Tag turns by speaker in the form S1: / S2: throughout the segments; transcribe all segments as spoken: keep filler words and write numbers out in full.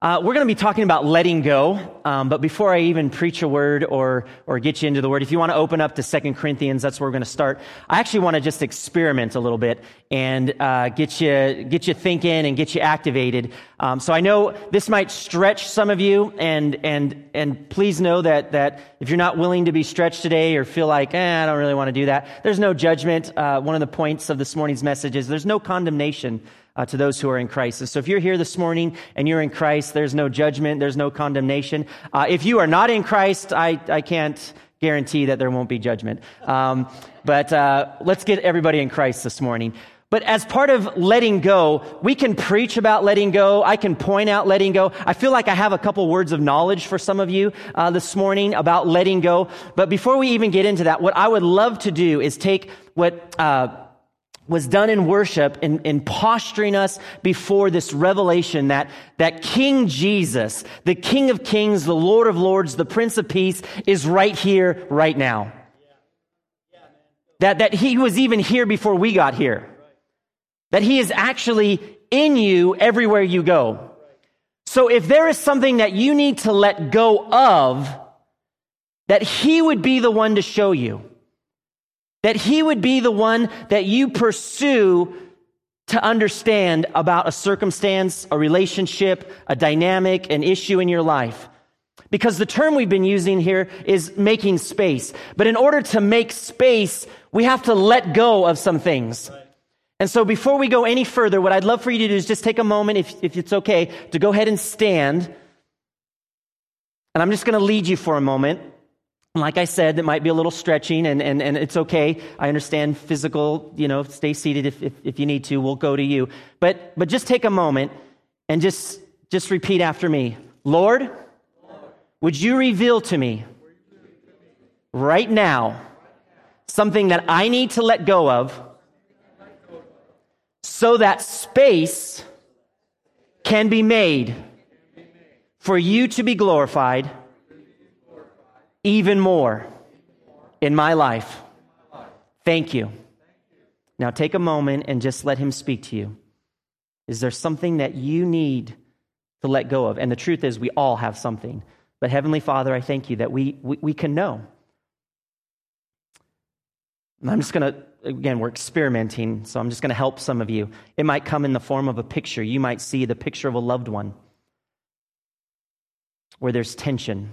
S1: Uh, we're going to be talking about letting go, um, but before I even preach a word or or get you into the word, if you want to open up to Second Corinthians, that's where we're going to start. I actually want to just experiment a little bit and uh, get you get you thinking and get you activated. Um, so I know this might stretch some of you, and and and please know that that if you're not willing to be stretched today or feel like, eh, I don't really want to do that, there's no judgment. Uh, one of the points of this morning's message is there's no condemnation Uh, to those who are in Christ. So if you're here this morning and you're in Christ, there's no judgment, there's no condemnation. Uh, if you are not in Christ, I, I can't guarantee that there won't be judgment. Um, but uh, let's get everybody in Christ this morning. But as part of letting go, we can preach about letting go. I can point out letting go. I feel like I have a couple words of knowledge for some of you uh, this morning about letting go. But before we even get into that, what I would love to do is take what uh was done in worship in, in posturing us before this revelation that, that King Jesus, the King of Kings, the Lord of Lords, the Prince of Peace, is right here, right now. That, that he was even here before we got here. That he is actually in you everywhere you go. So if there is something that you need to let go of, that he would be the one to show you. That he would be the one that you pursue to understand about a circumstance, a relationship, a dynamic, an issue in your life. Because the term we've been using here is making space. But in order to make space, we have to let go of some things. Right. And so before we go any further, what I'd love for you to do is just take a moment, if, if it's okay, to go ahead and stand. And I'm just going to lead you for a moment. Like I said, it might be a little stretching, and, and, and it's okay. I understand physical, you know, stay seated if, if, if you need to. We'll go to you. But but just take a moment and just, just repeat after me. Lord, would you reveal to me right now something that I need to let go of so that space can be made for you to be glorified even more in my life. Thank you. Now take a moment and just let him speak to you. Is there something that you need to let go of? And the truth is, we all have something. But Heavenly Father, I thank you that we we, we can know. And I'm just going to, again, we're experimenting, so I'm just going to help some of you. It might come in the form of a picture. You might see the picture of a loved one where there's tension.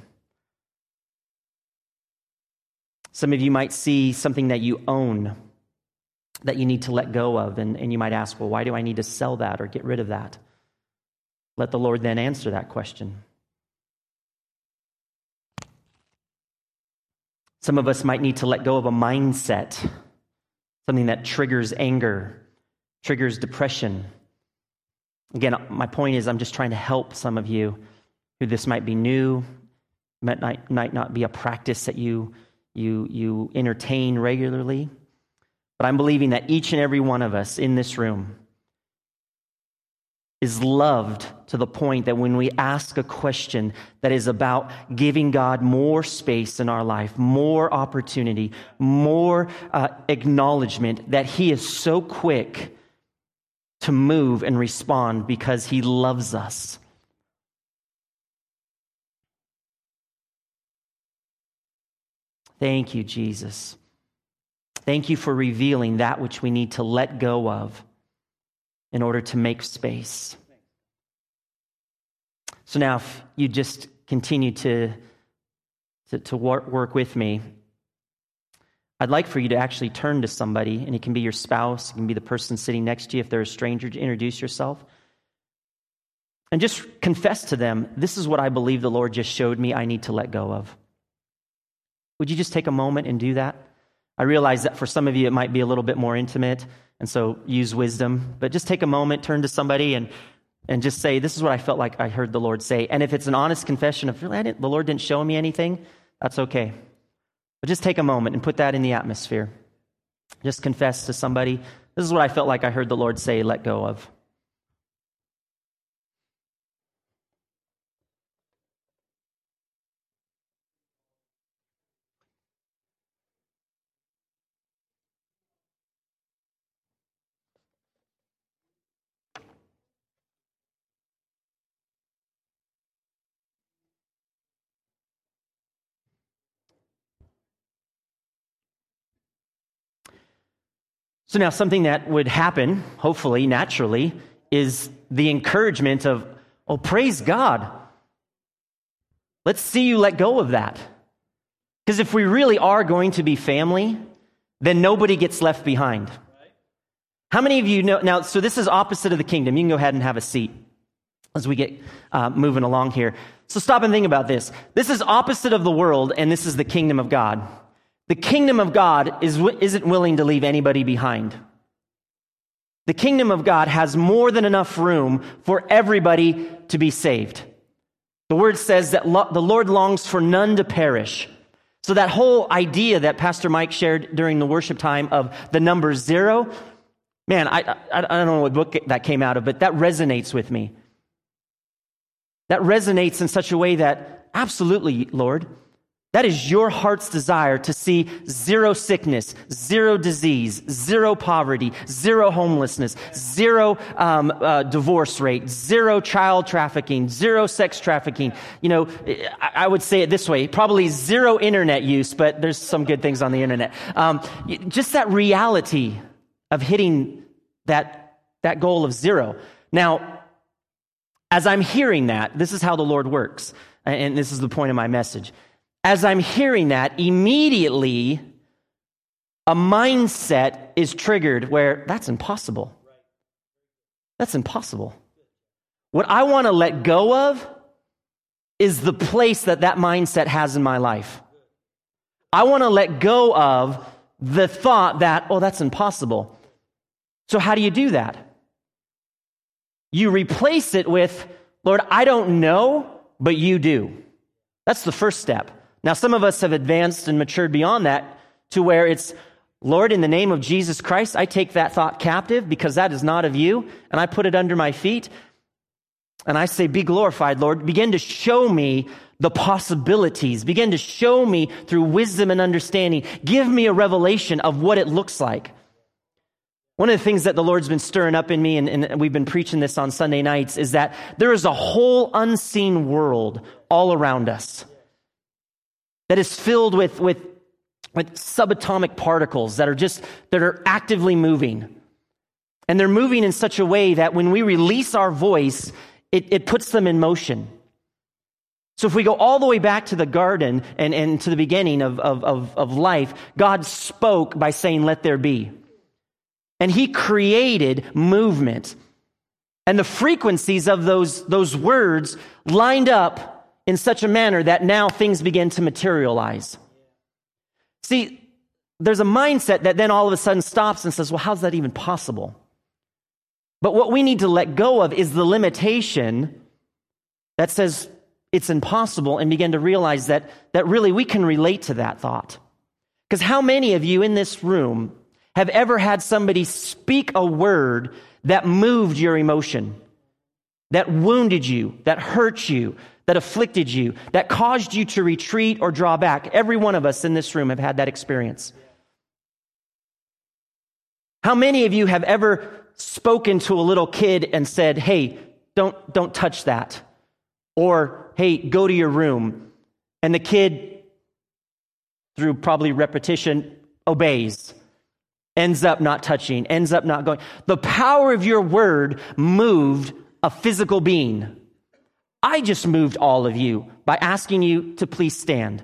S1: Some of you might see something that you own that you need to let go of, and, and you might ask, well, why do I need to sell that or get rid of that? Let the Lord then answer that question. Some of us might need to let go of a mindset, something that triggers anger, triggers depression. Again, my point is I'm just trying to help some of you who this might be new, might not, might not be a practice that you You, you entertain regularly. But I'm believing that each and every one of us in this room is loved to the point that when we ask a question that is about giving God more space in our life, more opportunity, more uh, acknowledgement, that he is so quick to move and respond because he loves us. Thank you, Jesus. Thank you for revealing that which we need to let go of in order to make space. So now, if you just continue to, to, to work, work with me, I'd like for you to actually turn to somebody, and it can be your spouse, it can be the person sitting next to you. If they're a stranger, to introduce yourself. And just confess to them, this is what I believe the Lord just showed me I need to let go of. Would you just take a moment and do that? I realize that for some of you it might be a little bit more intimate, and so use wisdom. But just take a moment, turn to somebody, and and just say, this is what I felt like I heard the Lord say. And if it's an honest confession of, really, I didn't, the Lord didn't show me anything, that's okay. But just take a moment and put that in the atmosphere. Just confess to somebody, this is what I felt like I heard the Lord say, let go of. So now something that would happen, hopefully, naturally, is the encouragement of, oh, praise God. Let's see you let go of that. Because if we really are going to be family, then nobody gets left behind. How many of you know, now, so this is opposite of the kingdom. You can go ahead and have a seat as we get uh, moving along here. So stop and think about this. This is opposite of the world, and this is the kingdom of God. The kingdom of God is, isn't willing to leave anybody behind. The kingdom of God has more than enough room for everybody to be saved. The word says that lo- the Lord longs for none to perish. So that whole idea that Pastor Mike shared during the worship time of the number zero, man, I, I, I don't know what book that came out of, but that resonates with me. That resonates in such a way that, absolutely, Lord, that is your heart's desire to see zero sickness, zero disease, zero poverty, zero homelessness, zero um, uh, divorce rate, zero child trafficking, zero sex trafficking. You know, I, I would say it this way, probably zero internet use, but there's some good things on the internet. Um, just that reality of hitting that, that goal of zero. Now, as I'm hearing that, this is how the Lord works, and this is the point of my message. As I'm hearing that, immediately a mindset is triggered where that's impossible. That's impossible. What I want to let go of is the place that that mindset has in my life. I want to let go of the thought that, oh, that's impossible. So how do you do that? You replace it with, Lord, I don't know, but you do. That's the first step. Now, some of us have advanced and matured beyond that to where it's, Lord, in the name of Jesus Christ, I take that thought captive because that is not of you, and I put it under my feet, and I say, be glorified, Lord. Begin to show me the possibilities. Begin to show me through wisdom and understanding. Give me a revelation of what it looks like. One of the things that the Lord's been stirring up in me, and, and we've been preaching this on Sunday nights, is that there is a whole unseen world all around us that is filled with, with, with subatomic particles that are just, that are actively moving. And they're moving in such a way that when we release our voice, it, it puts them in motion. So if we go all the way back to the garden and, and to the beginning of, of, of, of life, God spoke by saying, let there be. And he created movement. And the frequencies of those, those words lined up in such a manner that now things begin to materialize. See, there's a mindset that then all of a sudden stops and says, well, how's that even possible? But what we need to let go of is the limitation that says it's impossible, and begin to realize that, that really we can relate to that thought. Because how many of you in this room have ever had somebody speak a word that moved your emotion, that wounded you, that hurt you, that afflicted you, that caused you to retreat or draw back? Every one of us in this room have had that experience. How many of you have ever spoken to a little kid and said, hey, don't, don't touch that? Or, hey, go to your room. And the kid, through probably repetition, obeys. Ends up not touching, ends up not going. The power of your word moved a physical being. I just moved all of you by asking you to please stand.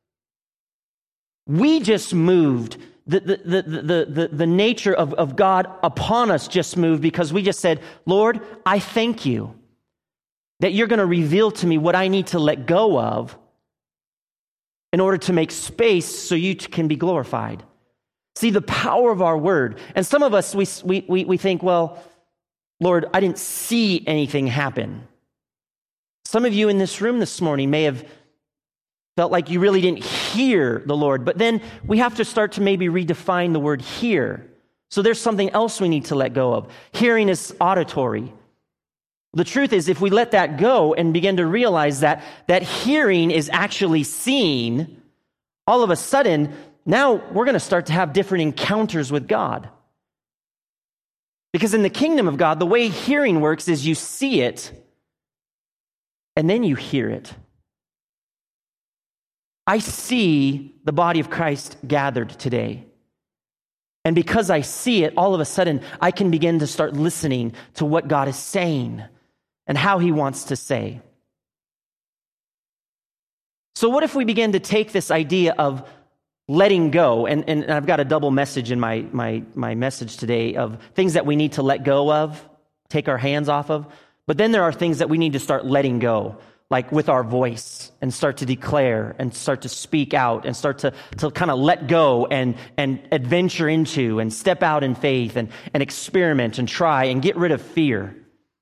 S1: We just moved. The, the, the, the, the, the nature of, of God upon us just moved because we just said, Lord, I thank you that you're going to reveal to me what I need to let go of in order to make space so you can be glorified. See, the power of our word. And some of us, we, we, we think, well, Lord, I didn't see anything happen. Some of you in this room this morning may have felt like you really didn't hear the Lord, but then we have to start to maybe redefine the word hear. So there's something else we need to let go of. Hearing is auditory. The truth is, if we let that go and begin to realize that that hearing is actually seeing, all of a sudden, now we're going to start to have different encounters with God. Because in the kingdom of God, the way hearing works is you see it, and then you hear it. I see the body of Christ gathered today. And because I see it, all of a sudden, I can begin to start listening to what God is saying and how he wants to say. So what if we begin to take this idea of letting go, and, and I've got a double message in my, my, my message today of things that we need to let go of, take our hands off of, but then there are things that we need to start letting go, like with our voice, and start to declare and start to speak out and start to, to kind of let go and, and adventure into and step out in faith and, and experiment and try and get rid of fear.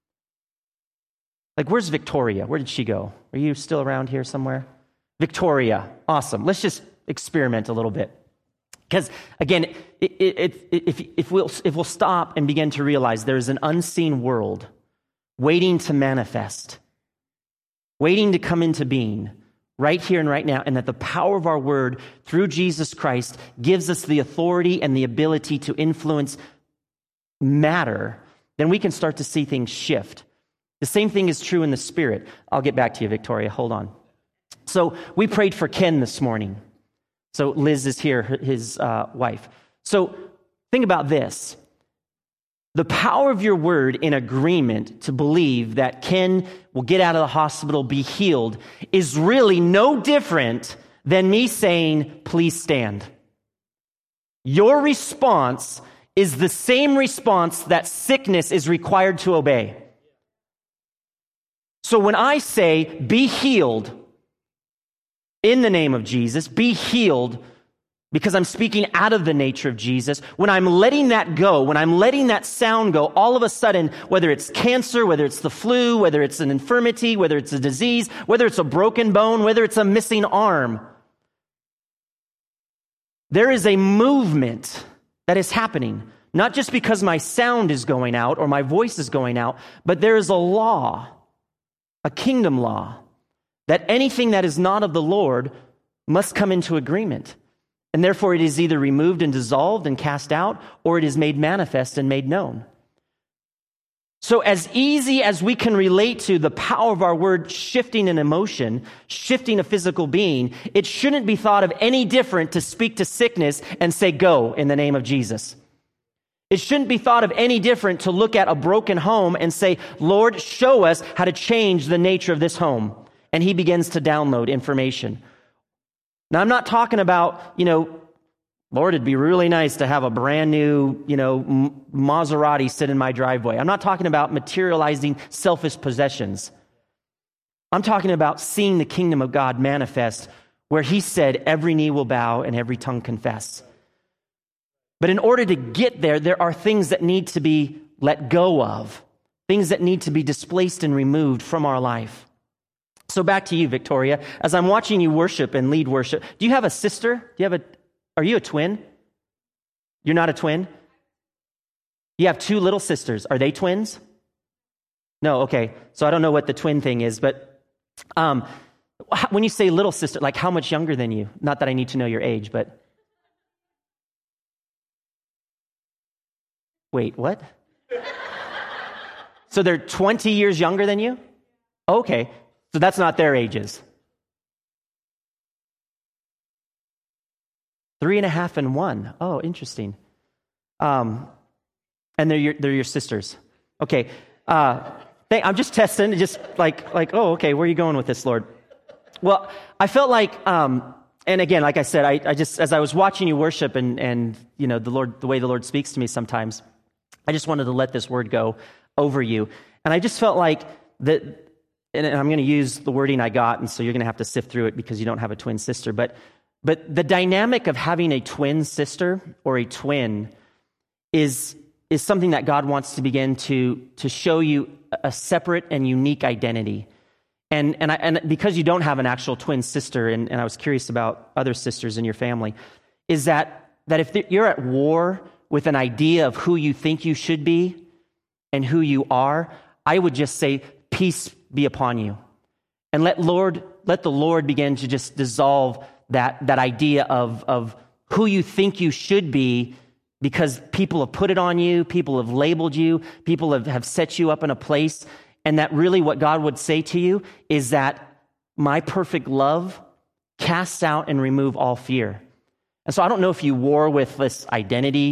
S1: Like, where's Victoria? Where did she go? Are you still around here somewhere? Victoria, awesome. Let's just experiment a little bit. Because again, it, it, it, if, if, we'll, if we'll stop and begin to realize there is an unseen world waiting to manifest, waiting to come into being right here and right now, and that the power of our word through Jesus Christ gives us the authority and the ability to influence matter, then we can start to see things shift. The same thing is true in the spirit. I'll get back to you, Victoria. Hold on. So we prayed for Ken this morning. So Liz is here, his uh, wife. So think about this. The power of your word in agreement to believe that Ken will get out of the hospital, be healed, is really no different than me saying, please stand. Your response is the same response that sickness is required to obey. So when I say, be healed in the name of Jesus, be healed, because I'm speaking out of the nature of Jesus, when I'm letting that go, when I'm letting that sound go, all of a sudden, whether it's cancer, whether it's the flu, whether it's an infirmity, whether it's a disease, whether it's a broken bone, whether it's a missing arm, there is a movement that is happening. Not just because my sound is going out or my voice is going out, but there is a law, a kingdom law, that anything that is not of the Lord must come into agreement. And therefore it is either removed and dissolved and cast out, or it is made manifest and made known. So as easy as we can relate to the power of our word shifting an emotion, shifting a physical being, it shouldn't be thought of any different to speak to sickness and say, go in the name of Jesus. It shouldn't be thought of any different to look at a broken home and say, Lord, show us how to change the nature of this home. And he begins to download information. Now, I'm not talking about, you know, Lord, it'd be really nice to have a brand new, you know, Maserati sit in my driveway. I'm not talking about materializing selfish possessions. I'm talking about seeing the kingdom of God manifest where he said every knee will bow and every tongue confess. But in order to get there, there are things that need to be let go of, things that need to be displaced and removed from our life. So back to you, Victoria. As I'm watching you worship and lead worship, do you have a sister? Do you have a, are you a twin? You're not a twin? You have two little sisters. Are they twins? No, okay. So I don't know what the twin thing is, but um, when you say little sister, like how much younger than you? Not that I need to know your age, but... Wait, what? So they're twenty years younger than you? Okay. So that's not their ages. Three and a half and one. Oh, interesting. Um, and they're your, they're your sisters. Okay. Uh, they, I'm just testing, just like, like, oh, okay, where are you going with this, Lord? Well, I felt like, um, and again, like I said, I, I just, as I was watching you worship and, and, you know, the Lord, the way the Lord speaks to me sometimes, I just wanted to let this word go over you. And I just felt like that, and I'm going to use the wording I got, and so you're going to have to sift through it because you don't have a twin sister. But, but the dynamic of having a twin sister or a twin is, is something that God wants to begin to, to show you a separate and unique identity. And, and, I, and because you don't have an actual twin sister, and, and I was curious about other sisters in your family, is that, that if you're at war with an idea of who you think you should be and who you are, I would just say, peace be upon you. And let Lord, let the Lord begin to just dissolve that, that idea of, of who you think you should be, because people have put it on you, people have labeled you, people have, have set you up in a place, and that really what God would say to you is that my perfect love casts out and remove all fear. And so I don't know if you war with this identity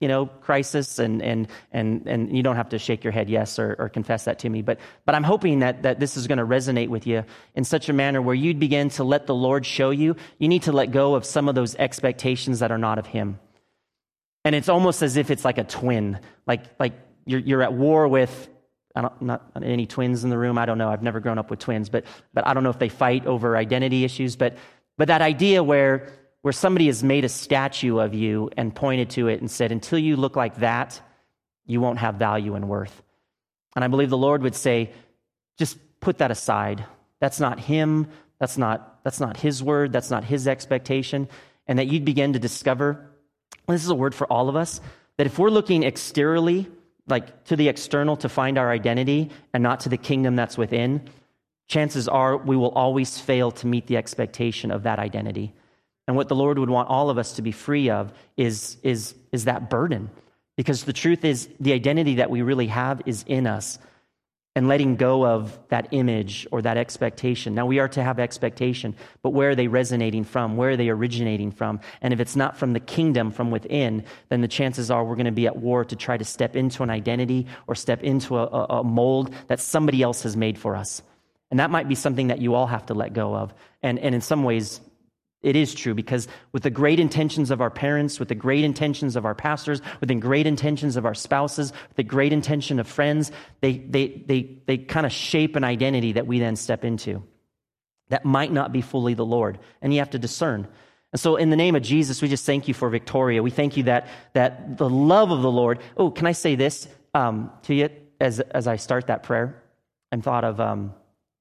S1: you know, crisis, and and and and you don't have to shake your head yes or, or confess that to me, but but I'm hoping that that this is going to resonate with you in such a manner where you'd begin to let the Lord show you. You need to let go of some of those expectations that are not of Him, and it's almost as if it's like a twin, like like you're you're at war with. I don't, not any twins in the room. I don't know. I've never grown up with twins, but but I don't know if they fight over identity issues. But but that idea where where somebody has made a statue of you and pointed to it and said, until you look like that, you won't have value and worth. And I believe the Lord would say, just put that aside. That's not Him. That's not that's not His word. That's not His expectation. And that you'd begin to discover, and this is a word for all of us, that if we're looking exteriorly, like to the external to find our identity and not to the kingdom that's within, chances are we will always fail to meet the expectation of that identity. And what the Lord would want all of us to be free of is, is, is that burden. Because the truth is, the identity that we really have is in us. And letting go of that image or that expectation. Now, we are to have expectation, but where are they resonating from? Where are they originating from? And if it's not from the kingdom, from within, then the chances are we're going to be at war to try to step into an identity or step into a, a, a mold that somebody else has made for us. And that might be something that you all have to let go of. And, and in some ways, it is true, because with the great intentions of our parents, with the great intentions of our pastors, with the great intentions of our spouses, with the great intention of friends, they they they they kind of shape an identity that we then step into that might not be fully the Lord, and you have to discern. And so in the name of Jesus, we just thank you for Victoria. We thank you that that the love of the Lord. Oh, can I say this um, to you as as I start that prayer? I'm thought of um,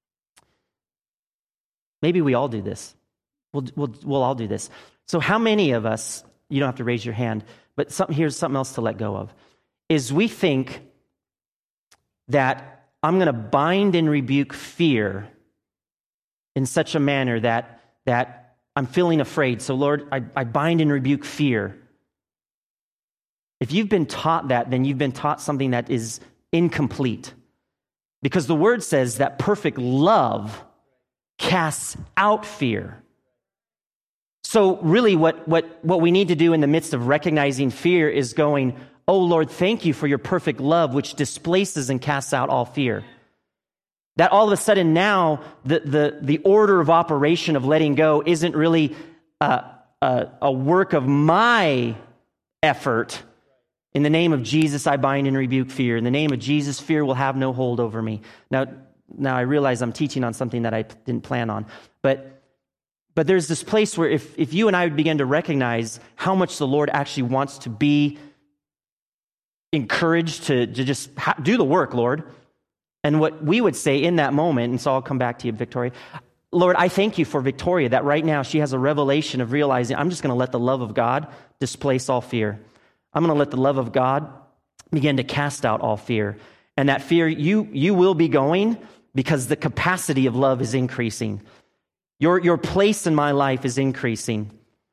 S1: maybe we all do this. We'll, we'll, we'll all do this. So how many of us, you don't have to raise your hand, but something, here's something else to let go of, is we think that I'm going to bind and rebuke fear in such a manner that, that I'm feeling afraid. So Lord, I, I bind and rebuke fear. If you've been taught that, then you've been taught something that is incomplete. Because the word says that perfect love casts out fear. So really what, what, what we need to do in the midst of recognizing fear is going, oh Lord, thank you for your perfect love, which displaces and casts out all fear. That all of a sudden now, the, the, the order of operation of letting go isn't really a, a, a work of my effort. In the name of Jesus, I bind and rebuke fear. In the name of Jesus, fear will have no hold over me. Now, now I realize I'm teaching on something that I didn't plan on, but But there's this place where if, if you and I would begin to recognize how much the Lord actually wants to be encouraged to, to just ha- do the work, Lord. And what we would say in that moment, and so I'll come back to you, Victoria. Lord, I thank you for Victoria, that right now she has a revelation of realizing I'm just going to let the love of God displace all fear. I'm going to let the love of God begin to cast out all fear. And that fear, you, you will be going because the capacity of love is increasing. Your, your place in my life is increasing.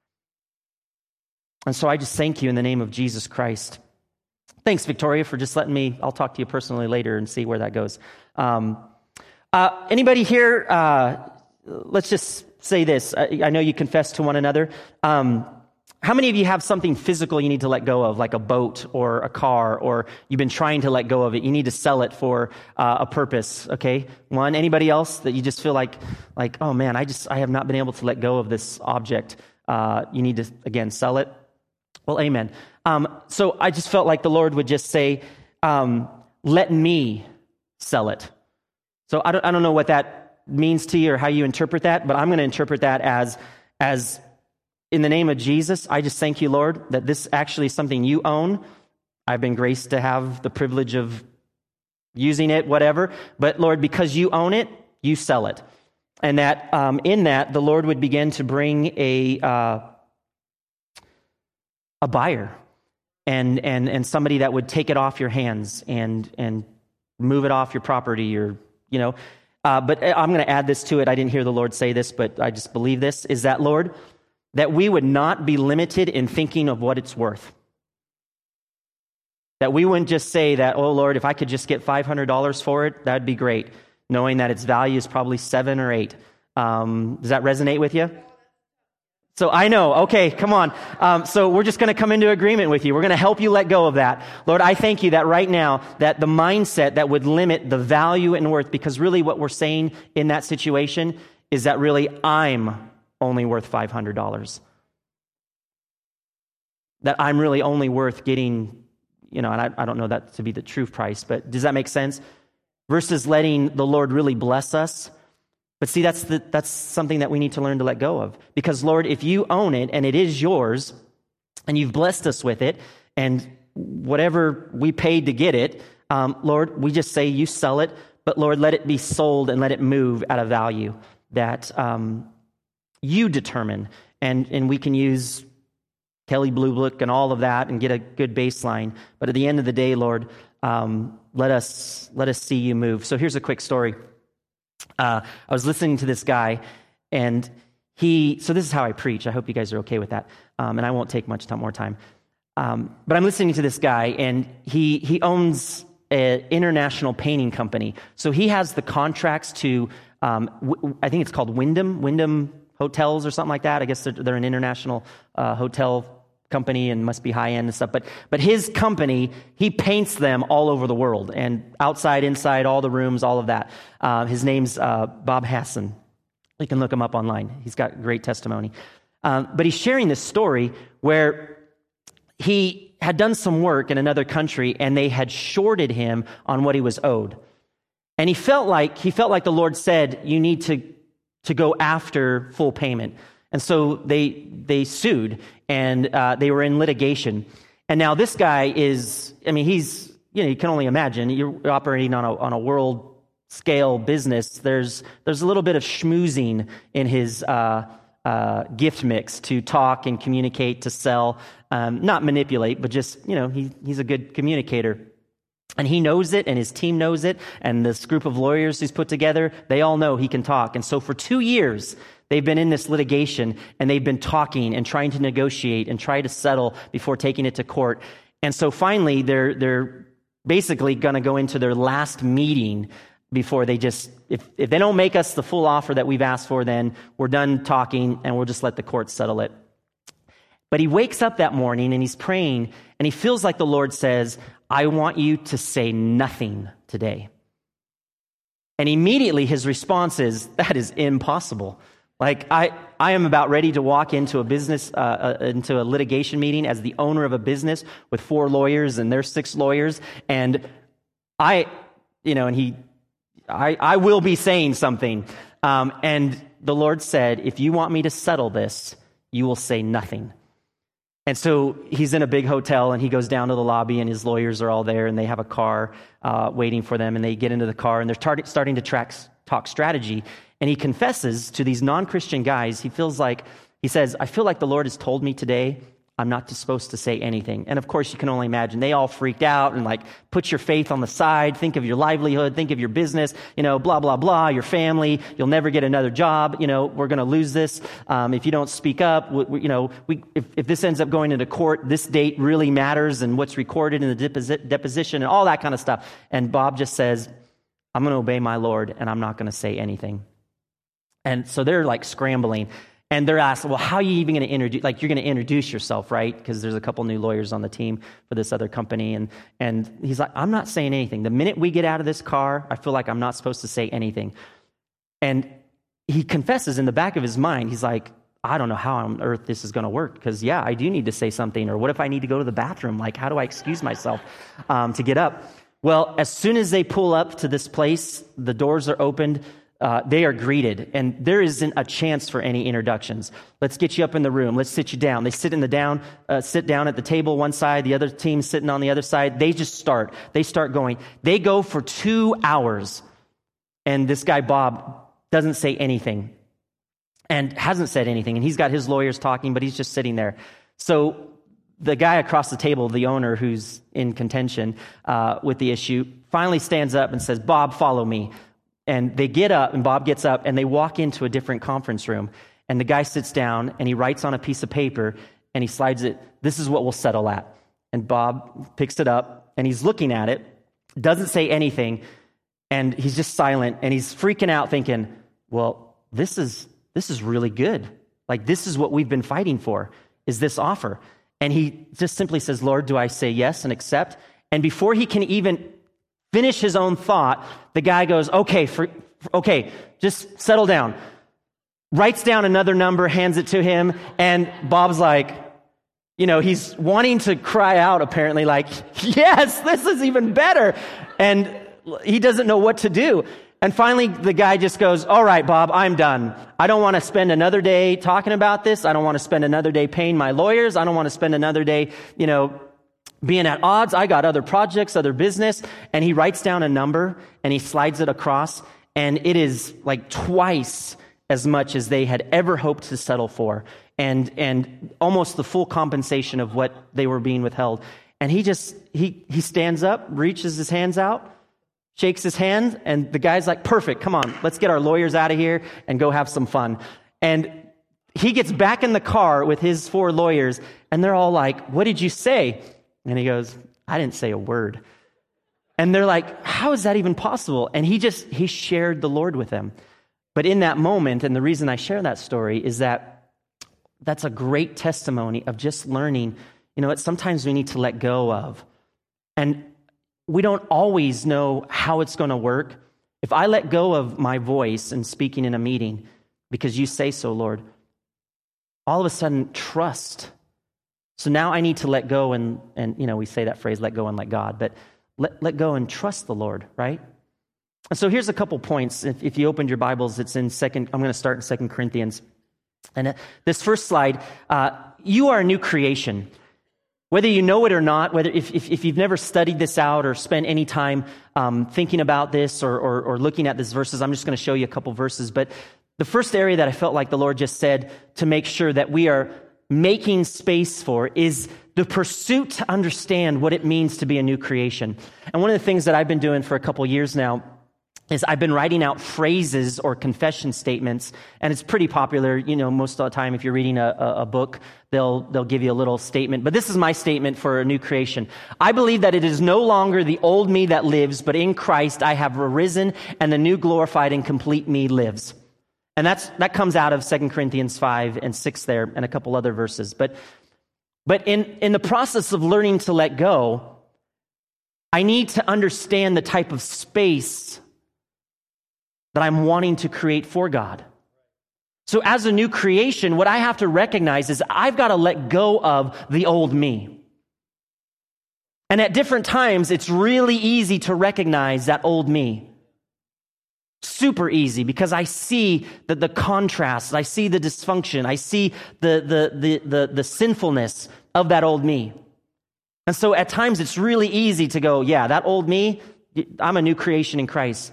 S1: And so I just thank you in the name of Jesus Christ. Thanks, Victoria, for just letting me, I'll talk to you personally later and see where that goes. Um, uh, anybody here, uh, let's just say this. I, I know you confess to one another. Um, how many of you have something physical you need to let go of, like a boat or a car, or you've been trying to let go of it? You need to sell it for uh, a purpose, okay? One. Anybody else that you just feel like, like, oh man, I just, I have not been able to let go of this object. Uh, you need to, again, sell it. Well, amen. Um, so I just felt like the Lord would just say, um, let me sell it. So I don't, I don't know what that means to you or how you interpret that, but I'm going to interpret that as, as, in the name of Jesus, I just thank you, Lord, that this actually is something you own. I've been graced to have the privilege of using it, whatever. But Lord, because you own it, you sell it. And that um, in that, the Lord would begin to bring a uh, a buyer and and and somebody that would take it off your hands and and move it off your property, or you know. Uh, but I'm going to add this to it. I didn't hear the Lord say this, but I just believe this is that, Lord, that we would not be limited in thinking of what it's worth. That we wouldn't just say that, oh, Lord, if I could just get five hundred dollars for it, that'd be great, knowing that its value is probably seven or eight. Um, does that resonate with you? So I know, okay, come on. Um, so we're just going to come into agreement with you. We're going to help you let go of that. Lord, I thank you that right now, that the mindset that would limit the value and worth, because really what we're saying in that situation is that really I'm only worth five hundred dollars. That I'm really only worth getting, you know, and I, I don't know that to be the true price, but does that make sense? Versus letting the Lord really bless us. But see, that's the, that's something that we need to learn to let go of. Because Lord, if you own it and it is yours and you've blessed us with it and whatever we paid to get it, um, Lord, we just say you sell it, but Lord, let it be sold and let it move at a value that um, you determine. And, and we can use Kelly Blue Book and all of that and get a good baseline. But at the end of the day, Lord, um, let us let us see you move. So here's a quick story. Uh, I was listening to this guy, and he, so this is how I preach. I hope you guys are okay with that. Um, and I won't take much time, more time. Um, but I'm listening to this guy, and he he owns an international painting company. So he has the contracts to, um, w- I think it's called Wyndham, Wyndham Hotels or something like that. I guess they're, they're an international uh, hotel company and must be high-end and stuff. But but his company, he paints them all over the world, and outside, inside, all the rooms, all of that. Uh, his name's uh, Bob Hassan. You can look him up online. He's got great testimony. Um, but he's sharing this story where he had done some work in another country, and they had shorted him on what he was owed. And he felt like he felt like the Lord said, you need to, to go after full payment. And so they they sued, and uh, they were in litigation. And now this guy is, I mean, he's, you know, you can only imagine, you're operating on a on a world scale business. There's there's a little bit of schmoozing in his uh, uh, gift mix to talk and communicate, to sell, um, not manipulate, but just, you know, he he's a good communicator. And he knows it, and his team knows it, and this group of lawyers he's put together, they all know he can talk. And so for two years, they've been in this litigation, and they've been talking and trying to negotiate and try to settle before taking it to court. And so finally, they're they're basically going to go into their last meeting before they just, if, if they don't make us the full offer that we've asked for, then we're done talking, and we'll just let the court settle it. But he wakes up that morning, and he's praying, and he feels like the Lord says, I want you to say nothing today. And immediately his response is, that is impossible. Like, I, I am about ready to walk into a business, uh, uh, into a litigation meeting as the owner of a business with four lawyers, and there's six lawyers. And I, you know, and he, I, I will be saying something. Um, and the Lord said, if you want me to settle this, you will say nothing. And so he's in a big hotel, and he goes down to the lobby, and his lawyers are all there, and they have a car uh, waiting for them, and they get into the car, and they're tar- starting to track, talk strategy. And he confesses to these non-Christian guys, he feels like, he says, I feel like the Lord has told me today I'm not supposed to say anything. And of course, you can only imagine, they all freaked out and like, put your faith on the side, think of your livelihood, think of your business, you know, blah, blah, blah, your family, you'll never get another job, you know, we're going to lose this. Um, if you don't speak up, we, we, you know, we, if, if this ends up going into court, this date really matters, and what's recorded in the deposi- deposition and all that kind of stuff. And Bob just says, I'm going to obey my Lord, and I'm not going to say anything. And so they're like scrambling. And they're asked, well, how are you even going to introduce, like, you're going to introduce yourself, right? Because there's a couple new lawyers on the team for this other company. And and he's like, I'm not saying anything. The minute we get out of this car, I feel like I'm not supposed to say anything. And he confesses in the back of his mind, he's like, I don't know how on earth this is going to work. Because, yeah, I do need to say something. Or what if I need to go to the bathroom? Like, how do I excuse myself um, to get up? Well, as soon as they pull up to this place, the doors are opened. Uh, they are greeted, and there isn't a chance for any introductions. Let's get you up in the room. Let's sit you down. They sit in the down, uh, sit down at the table one side, the other team sitting on the other side. They just start. They start going. They go for two hours, and this guy, Bob, doesn't say anything and hasn't said anything, and he's got his lawyers talking, but he's just sitting there. So the guy across the table, the owner who's in contention uh, with the issue, finally stands up and says, Bob, follow me. And they get up, and Bob gets up, and they walk into a different conference room. And the guy sits down, and he writes on a piece of paper, and he slides it, this is what we'll settle at. And Bob picks it up, and he's looking at it, doesn't say anything, and he's just silent, and he's freaking out thinking, well, this is this is really good. Like, this is what we've been fighting for, is this offer. And he just simply says, Lord, do I say yes and accept? And before he can even finish his own thought, the guy goes, okay, for, okay, just settle down. Writes down another number, hands it to him, and Bob's like, you know, he's wanting to cry out, apparently, like, yes, this is even better. And he doesn't know what to do. And finally, the guy just goes, all right, Bob, I'm done. I don't want to spend another day talking about this. I don't want to spend another day paying my lawyers. I don't want to spend another day, you know, being at odds. I got other projects, other business. And he writes down a number and he slides it across. And it is like twice as much as they had ever hoped to settle for. And, and almost the full compensation of what they were being withheld. And he just, he, he stands up, reaches his hands out, shakes his hand, and the guy's like, perfect, come on, let's get our lawyers out of here and go have some fun. And he gets back in the car with his four lawyers, and they're all like, what did you say? And he goes, I didn't say a word. And they're like, how is that even possible? And he just, he shared the Lord with them. But in that moment, and the reason I share that story is that that's a great testimony of just learning, you know what, sometimes we need to let go of. And we don't always know how it's going to work. If I let go of my voice and speaking in a meeting because you say so, Lord, all of a sudden trust. So now I need to let go and, and you know, we say that phrase, let go and let God, but let, let go and trust the Lord, right? And so here's a couple points. If, if you opened your Bibles, it's in second, I'm going to start in Second Corinthians. And this first slide, uh, you are a new creation. Whether you know it or not, whether if, if, if you've never studied this out or spent any time um, thinking about this or, or, or looking at these verses, I'm just going to show you a couple verses. But the first area that I felt like the Lord just said to make sure that we are making space for is the pursuit to understand what it means to be a new creation. And one of the things that I've been doing for a couple years now is I've been writing out phrases or confession statements, and it's pretty popular. You know, most of the time, if you're reading a, a, a book, they'll they'll give you a little statement. But this is my statement for a new creation. I believe that it is no longer the old me that lives, but in Christ I have arisen, and the new glorified and complete me lives. And that's that comes out of Second Corinthians five and six there, and a couple other verses. But but in in the process of learning to let go, I need to understand the type of space that I'm wanting to create for God. So as a new creation, what I have to recognize is I've got to let go of the old me. And at different times, it's really easy to recognize that old me. Super easy, because I see the, the contrast, I see the dysfunction, I see the, the, the, the, the sinfulness of that old me. And so at times, it's really easy to go, yeah, that old me, I'm a new creation in Christ.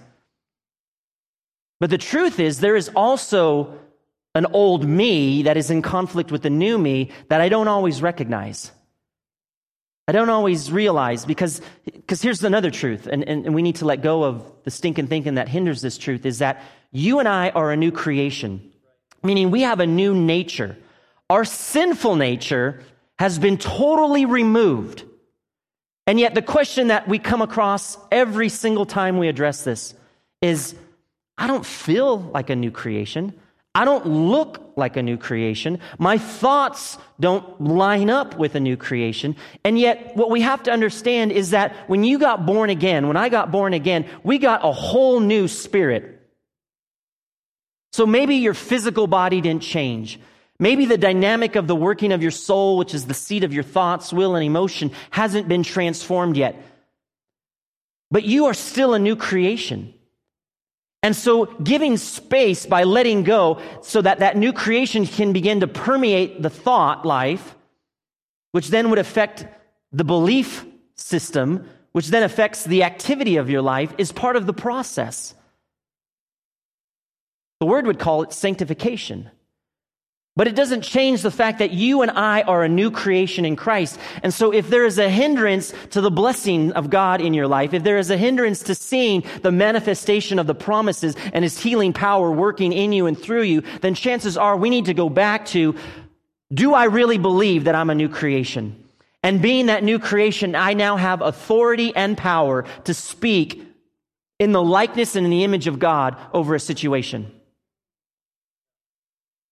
S1: But the truth is, there is also an old me that is in conflict with the new me that I don't always recognize. I don't always realize, because because here's another truth, and, and, and we need to let go of the stinking thinking that hinders this truth, is that you and I are a new creation, meaning we have a new nature. Our sinful nature has been totally removed. And yet the question that we come across every single time we address this is, I don't feel like a new creation. I don't look like a new creation. My thoughts don't line up with a new creation. And yet, what we have to understand is that when you got born again, when I got born again, we got a whole new spirit. So maybe your physical body didn't change. Maybe the dynamic of the working of your soul, which is the seat of your thoughts, will, and emotion, hasn't been transformed yet. But you are still a new creation. And so giving space by letting go so that that new creation can begin to permeate the thought life, which then would affect the belief system, which then affects the activity of your life, is part of the process. The word would call it sanctification. But it doesn't change the fact that you and I are a new creation in Christ. And so if there is a hindrance to the blessing of God in your life, if there is a hindrance to seeing the manifestation of the promises and His healing power working in you and through you, then chances are we need to go back to, do I really believe that I'm a new creation? And being that new creation, I now have authority and power to speak in the likeness and in the image of God over a situation.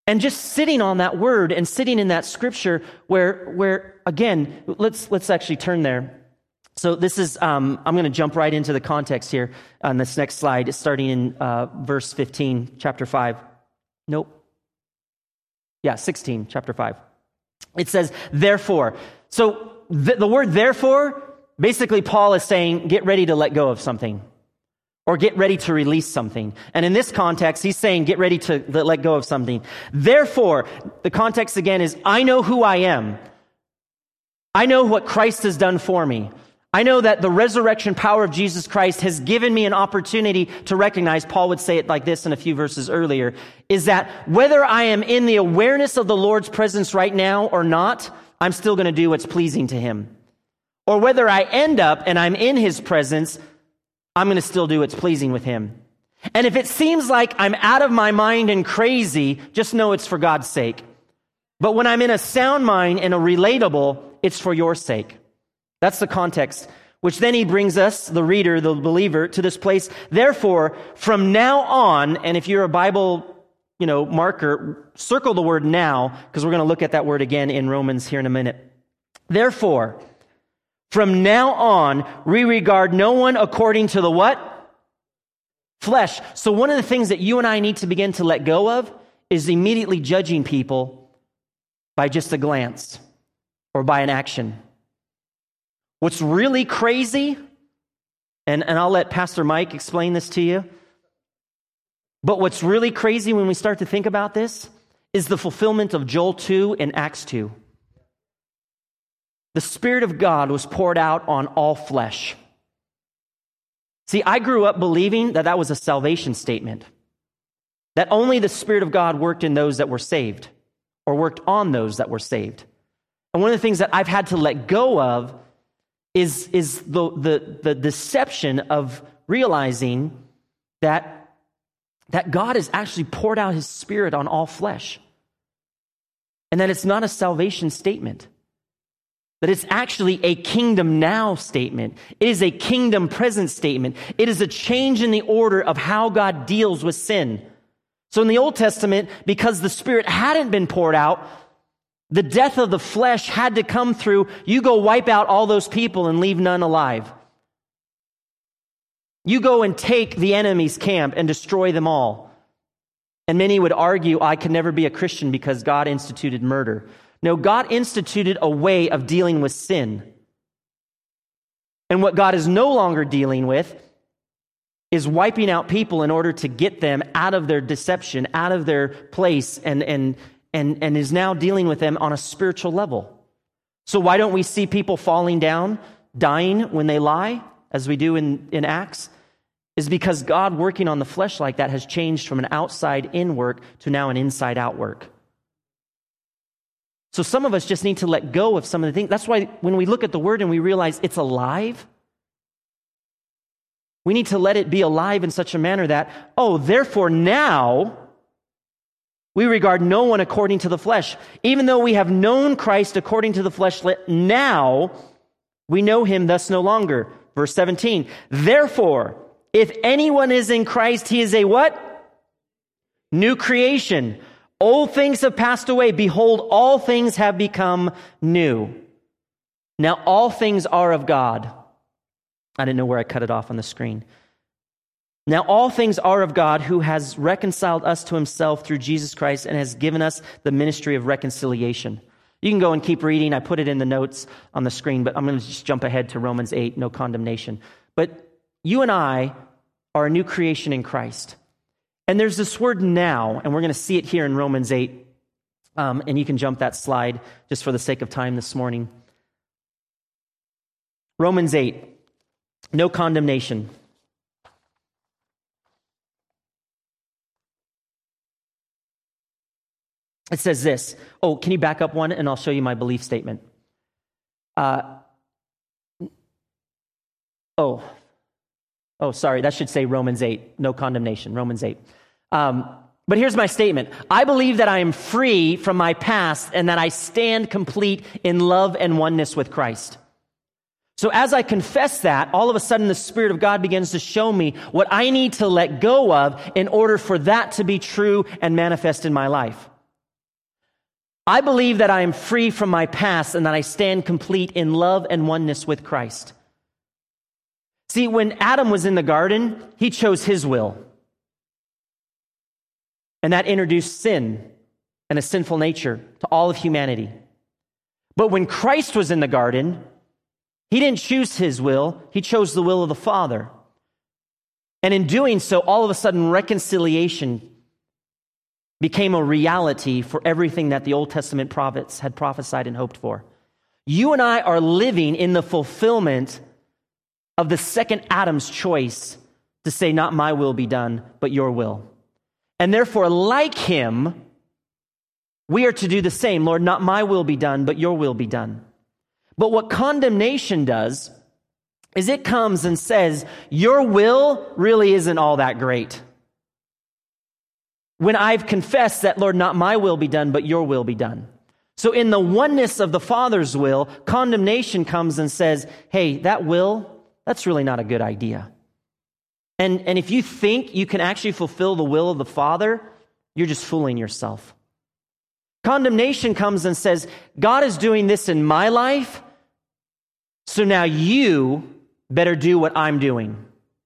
S1: And just sitting on that word and sitting in that scripture where, where again, let's let's actually turn there. So this is, um, I'm going to jump right into the context here on this next slide, starting in uh, verse fifteen, chapter five. Nope. Yeah, sixteen, chapter five. It says, therefore. So th- the word therefore, basically Paul is saying, get ready to let go of something. Or get ready to release something. And in this context, he's saying, get ready to let go of something. Therefore, the context again is, I know who I am. I know what Christ has done for me. I know that the resurrection power of Jesus Christ has given me an opportunity to recognize, Paul would say it like this in a few verses earlier, is that whether I am in the awareness of the Lord's presence right now or not, I'm still going to do what's pleasing to him. Or whether I end up and I'm in his presence, I'm going to still do what's pleasing with him. And if it seems like I'm out of my mind and crazy, just know it's for God's sake. But when I'm in a sound mind and a relatable, it's for your sake. That's the context, which then he brings us, the reader, the believer, to this place. Therefore, from now on, and if you're a Bible, you know, marker, circle the word now, because we're going to look at that word again in Romans here in a minute. Therefore, from now on, we regard no one according to the what? Flesh. So one of the things that you and I need to begin to let go of is immediately judging people by just a glance or by an action. What's really crazy, and, and I'll let Pastor Mike explain this to you, but what's really crazy when we start to think about this is the fulfillment of Joel two and Acts two. The Spirit of God was poured out on all flesh. See, I grew up believing that that was a salvation statement, that only the Spirit of God worked in those that were saved, or worked on those that were saved. And one of the things that I've had to let go of is, is the, the, the deception of realizing that, that God has actually poured out his Spirit on all flesh. And that it's not a salvation statement. That it's actually a kingdom now statement. It is a kingdom present statement. It is a change in the order of how God deals with sin. So in the Old Testament, because the Spirit hadn't been poured out, the death of the flesh had to come through, you go wipe out all those people and leave none alive. You go and take the enemy's camp and destroy them all. And many would argue, I could never be a Christian because God instituted murder. No, God instituted a way of dealing with sin. And what God is no longer dealing with is wiping out people in order to get them out of their deception, out of their place, and, and, and, and is now dealing with them on a spiritual level. So why don't we see people falling down, dying when they lie, as we do in, in Acts? Is because God working on the flesh like that has changed from an outside-in work to now an inside-out work. So some of us just need to let go of some of the things. That's why when we look at the word and we realize it's alive, we need to let it be alive in such a manner that, oh, therefore now we regard no one according to the flesh. Even though we have known Christ according to the flesh, now we know him thus no longer. Verse seventeen, therefore, if anyone is in Christ, he is a what? New creation. Old things have passed away. Behold, all things have become new. Now, all things are of God. I didn't know where I cut it off on the screen. Now, all things are of God, who has reconciled us to himself through Jesus Christ and has given us the ministry of reconciliation. You can go and keep reading. I put it in the notes on the screen, but I'm going to just jump ahead to Romans eight, no condemnation. But you and I are a new creation in Christ. And there's this word now, and we're going to see it here in Romans eight. Um, and you can jump that slide just for the sake of time this morning. Romans eight, no condemnation. It says this. Oh, can you back up one and I'll show you my belief statement. Uh, oh, oh, sorry, that should say Romans eight, no condemnation, Romans eight. Um, but here's my statement. I believe that I am free from my past and that I stand complete in love and oneness with Christ. So as I confess that, all of a sudden the Spirit of God begins to show me what I need to let go of in order for that to be true and manifest in my life. I believe that I am free from my past and that I stand complete in love and oneness with Christ. See, when Adam was in the garden, he chose his will. And that introduced sin and a sinful nature to all of humanity. But when Christ was in the garden, he didn't choose his will, he chose the will of the Father. And in doing so, all of a sudden, reconciliation became a reality for everything that the Old Testament prophets had prophesied and hoped for. You and I are living in the fulfillment of the second Adam's choice to say, not my will be done, but your will. And therefore, like him, we are to do the same. Lord, not my will be done, but your will be done. But what condemnation does is it comes and says, your will really isn't all that great. When I've confessed that, Lord, not my will be done, but your will be done. So in the oneness of the Father's will, condemnation comes and says, hey, that will, that's really not a good idea. And, and if you think you can actually fulfill the will of the Father, you're just fooling yourself. Condemnation comes and says, God is doing this in my life, so now you better do what I'm doing.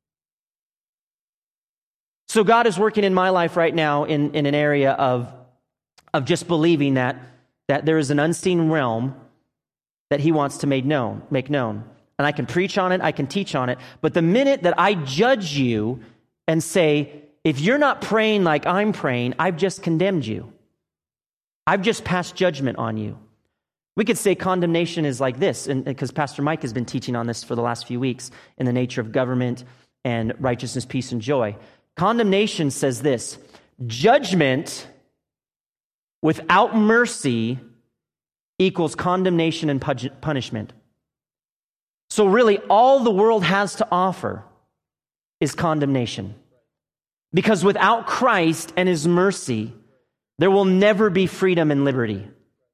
S1: So God is working in my life right now in, in an area of, of just believing that, that there is an unseen realm that he wants to make known, make known. And I can preach on it, I can teach on it. But the minute that I judge you and say, if you're not praying like I'm praying, I've just condemned you. I've just passed judgment on you. We could say condemnation is like this, and because Pastor Mike has been teaching on this for the last few weeks in the nature of government and righteousness, peace, and joy. Condemnation says this: judgment without mercy equals condemnation and punishment. So really, all the world has to offer is condemnation. Because without Christ and his mercy, there will never be freedom and liberty.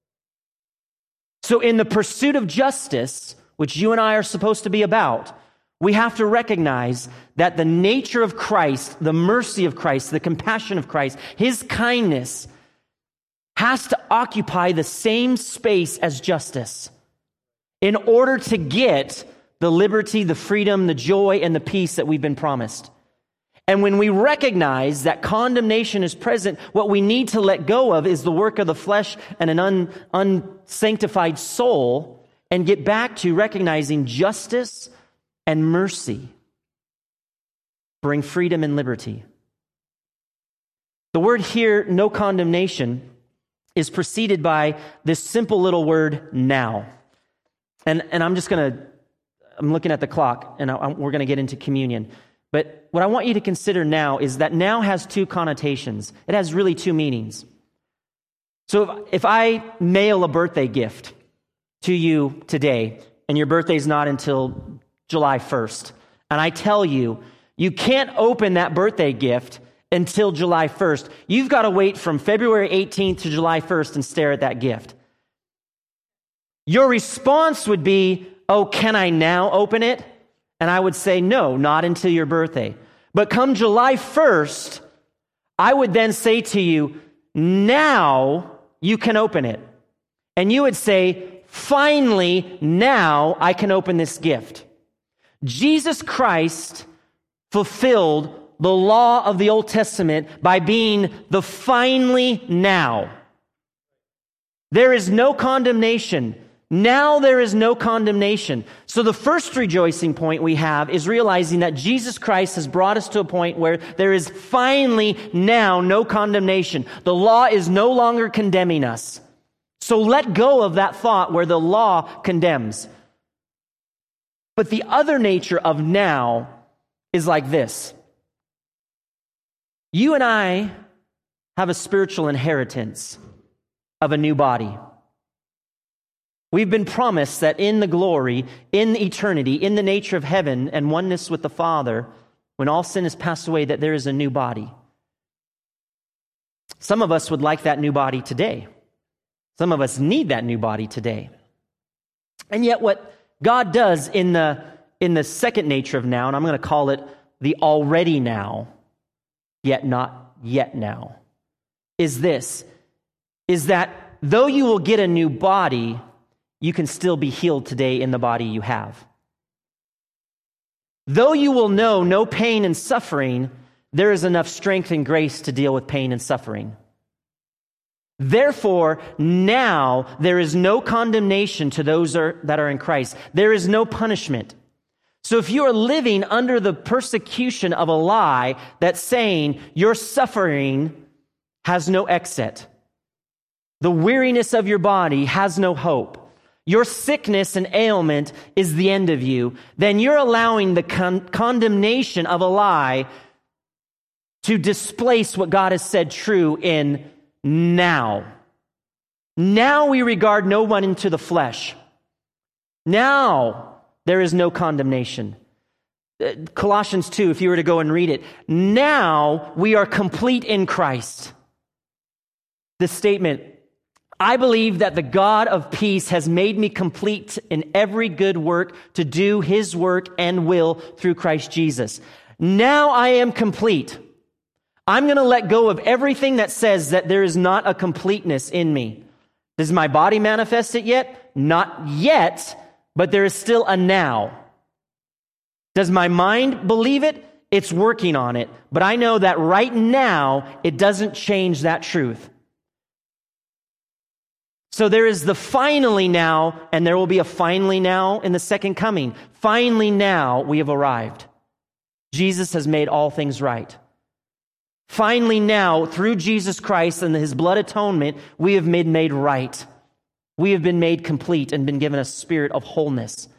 S1: So in the pursuit of justice, which you and I are supposed to be about, we have to recognize that the nature of Christ, the mercy of Christ, the compassion of Christ, his kindness has to occupy the same space as justice in order to get the liberty, the freedom, the joy, and the peace that we've been promised. And when we recognize that condemnation is present, what we need to let go of is the work of the flesh and an un, unsanctified soul, and get back to recognizing justice and mercy bring freedom and liberty. The word here, no condemnation, is preceded by this simple little word, now. And, and I'm just going to, I'm looking at the clock, and I, we're going to get into communion. But what I want you to consider now is that now has two connotations. It has really two meanings. So if, if I mail a birthday gift to you today, and your birthday's not until July first, and I tell you, you can't open that birthday gift until July first. You've got to wait from February eighteenth to July first and stare at that gift. Your response would be, oh, can I now open it? And I would say, no, not until your birthday. But come July first, I would then say to you, now you can open it. And you would say, finally, now I can open this gift. Jesus Christ fulfilled the law of the Old Testament by being the finally now. There is no condemnation. Now there is no condemnation. So the first rejoicing point we have is realizing that Jesus Christ has brought us to a point where there is finally now no condemnation. The law is no longer condemning us. So let go of that thought where the law condemns. But the other nature of now is like this. You and I have a spiritual inheritance of a new body. We've been promised that in the glory, in the eternity, in the nature of heaven and oneness with the Father, when all sin has passed away, that there is a new body. Some of us would like that new body today. Some of us need that new body today. And yet what God does in the, in the second nature of now, and I'm going to call it the already now, yet not yet now, is this, is that though you will get a new body, you can still be healed today in the body you have. Though you will know no pain and suffering, there is enough strength and grace to deal with pain and suffering. Therefore, now there is no condemnation to those that are in Christ. There is no punishment. So if you are living under the persecution of a lie that's saying your suffering has no exit, the weariness of your body has no hope, your sickness and ailment is the end of you, then you're allowing the con- condemnation of a lie to displace what God has said true in now. Now we regard no one into the flesh. Now there is no condemnation. Uh, Colossians two, if you were to go and read it, now we are complete in Christ. This statement, I believe that the God of peace has made me complete in every good work to do his work and will through Christ Jesus. Now I am complete. I'm going to let go of everything that says that there is not a completeness in me. Does my body manifest it yet? Not yet, but there is still a now. Does my mind believe it? It's working on it. But I know that right now, it doesn't change that truth. So there is the finally now, and there will be a finally now in the second coming. Finally now, we have arrived. Jesus has made all things right. Finally now, through Jesus Christ and his blood atonement, we have been made right. We have been made complete and been given a spirit of wholeness.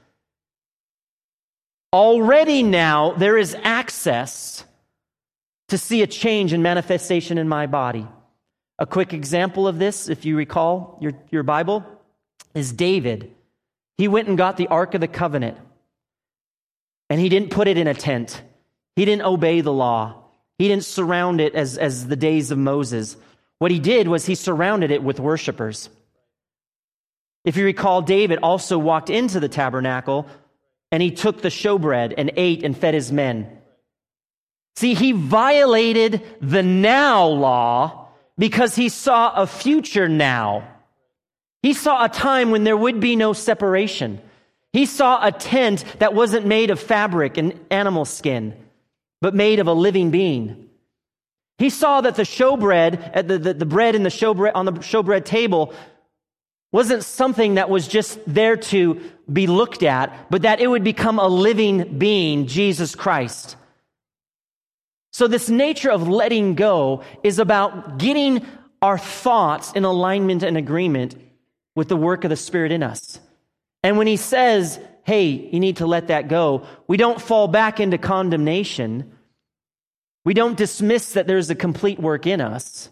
S1: Already now, there is access to see a change and manifestation in my body. A quick example of this, if you recall your, your Bible, is David. He went and got the Ark of the Covenant, and he didn't put it in a tent. He didn't obey the law. He didn't surround it as, as the days of Moses. What he did was he surrounded it with worshipers. If you recall, David also walked into the tabernacle and he took the showbread and ate and fed his men. See, he violated the now law because he saw a future now. He saw a time when there would be no separation. He saw a tent that wasn't made of fabric and animal skin, but made of a living being. He saw that the showbread, the, the, the bread in the showbread on the showbread table wasn't something that was just there to be looked at, but that it would become a living being, Jesus Christ. So this nature of letting go is about getting our thoughts in alignment and agreement with the work of the Spirit in us. And when he says, hey, you need to let that go, we don't fall back into condemnation. We don't dismiss that there's a complete work in us.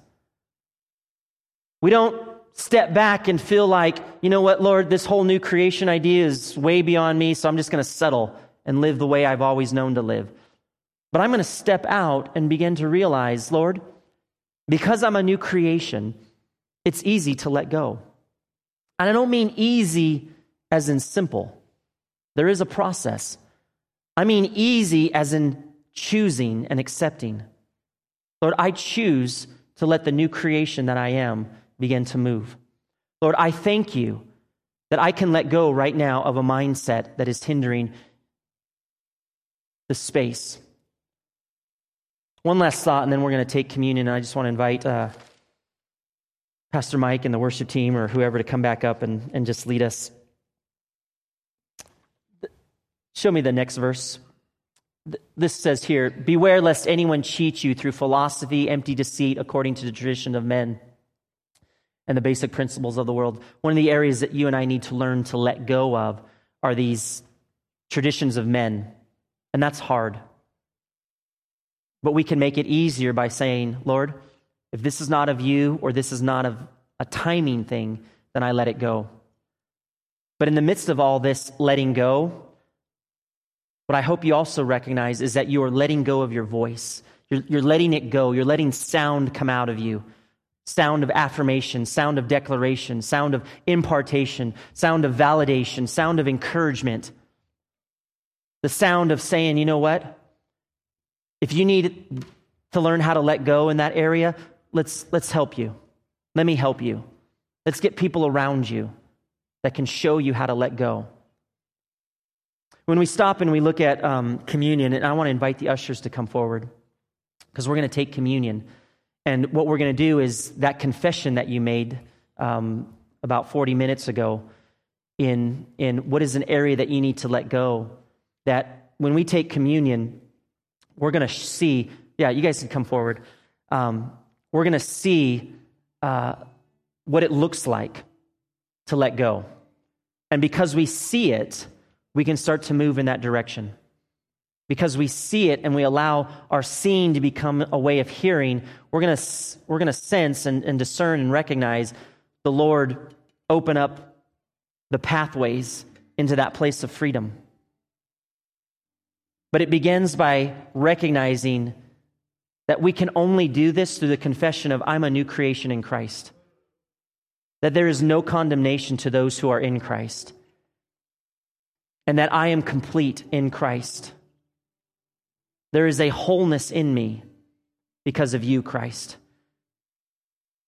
S1: We don't step back and feel like, you know what, Lord, this whole new creation idea is way beyond me, so I'm just going to settle and live the way I've always known to live. But I'm going to step out and begin to realize, Lord, because I'm a new creation, it's easy to let go. And I don't mean easy as in simple. There is a process. I mean easy as in choosing and accepting. Lord, I choose to let the new creation that I am begin to move. Lord, I thank you that I can let go right now of a mindset that is hindering the space. One last thought, and then we're going to take communion. And I just want to invite uh, Pastor Mike and the worship team or whoever to come back up and, and just lead us. Show me the next verse. This says here, beware lest anyone cheat you through philosophy, empty deceit, according to the tradition of men and the basic principles of the world. One of the areas that you and I need to learn to let go of are these traditions of men. And that's hard. But we can make it easier by saying, Lord, if this is not of you or this is not of a timing thing, then I let it go. But in the midst of all this letting go, what I hope you also recognize is that you are letting go of your voice. You're, you're letting it go. You're letting sound come out of you. Sound of affirmation, sound of declaration, sound of impartation, sound of validation, sound of encouragement. The sound of saying, you know what? If you need to learn how to let go in that area, let's let's help you. Let me help you. Let's get people around you that can show you how to let go. When we stop and we look at um, communion, and I want to invite the ushers to come forward because we're going to take communion. And what we're going to do is that confession that you made um, about forty minutes ago in, in what is an area that you need to let go, that when we take communion, we're going to see, yeah, you guys can come forward. Um, we're going to see uh, what it looks like to let go. And because we see it, we can start to move in that direction. Because we see it and we allow our seeing to become a way of hearing, we're going to we're going to sense and, and discern and recognize the Lord open up the pathways into that place of freedom. But it begins by recognizing that we can only do this through the confession of I'm a new creation in Christ. That there is no condemnation to those who are in Christ. And that I am complete in Christ. There is a wholeness in me because of you, Christ.